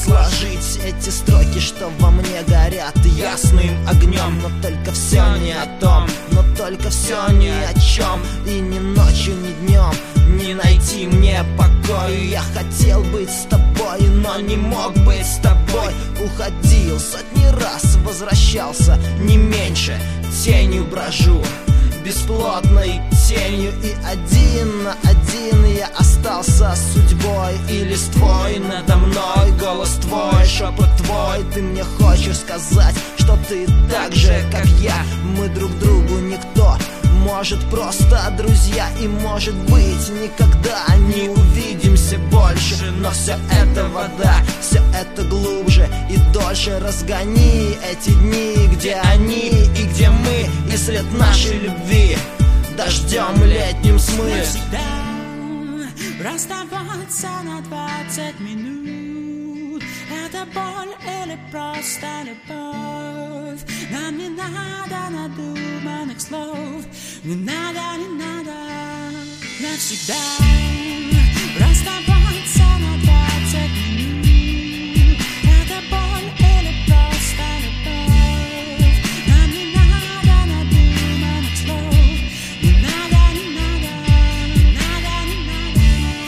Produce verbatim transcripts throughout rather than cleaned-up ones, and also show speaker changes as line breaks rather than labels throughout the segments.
сложить эти строки, что во мне горят ясным огнем. Но только все не о том, но только все ни о чем. И ни ночью, ни днем не найти мне покоя. Я хотел быть с тобой, но не мог быть с тобой. Уходил сотни раз, возвращался не меньше. Тенью брожу, бесплотной тенью, и один на один я остался с судьбой и листвой надо мной. Голос твой, шепот твой, ты мне хочешь сказать, что ты так же, как я. Мы друг другу никто, может просто друзья, и может быть никогда не увидимся больше. Но все это вода, все это глубже и дольше. Разгони эти дни, где они и где мы, и след нашей любви дождем летним смыл.
Навсегда расставаться на двадцать минут. Это боль или просто любовь? Нам не надо надуманных слов. Не надо, не надо. Навсегда расставаться на двадцать минут. Это боль или просто любовь? Нам не надо надуманных слов. Не надо, не надо, не надо, не надо.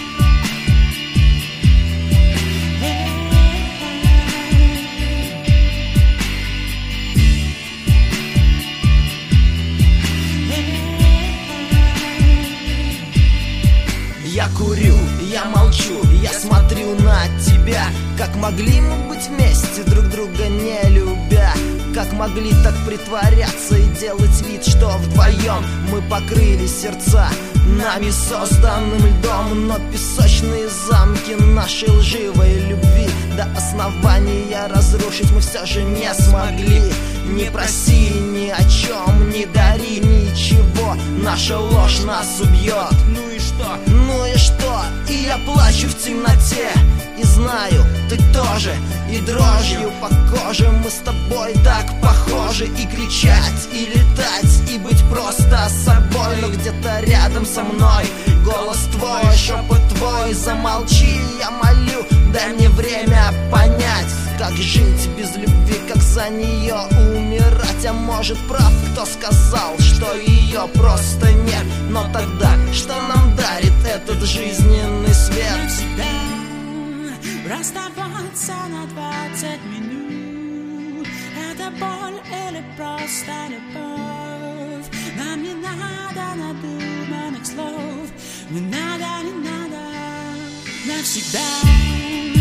Я курю, я молчу, я смотрю на тебя. Как могли мы быть вместе, друг друга не любя? Как могли так притворяться и делать вид, что вдвоем мы покрыли сердца нами созданным льдом? Но песочные замки нашей лживой любви до основания разрушить мы все же не смогли. Не проси ни о чем, не дари ничего, наша ложь нас убьет.
Ну и что?
Ну и что? И я плачу в темноте, и знаю, ты тоже. И дрожью по коже мы с тобой так похожи. И кричать, и летать, и быть просто собой. Но где-то рядом со мной голос твой, шепот твой. Замолчи, я молю, дай мне время понять, как жить без любви, как за нее умирать. А может, прав кто сказал, что ее просто нет. Но тогда что нам дарит этот жизненный свет?
Навсегда расставаться на двадцать минут. Это боль или просто любовь? Нам не надо надуманных слов. Не надо, не надо. Навсегда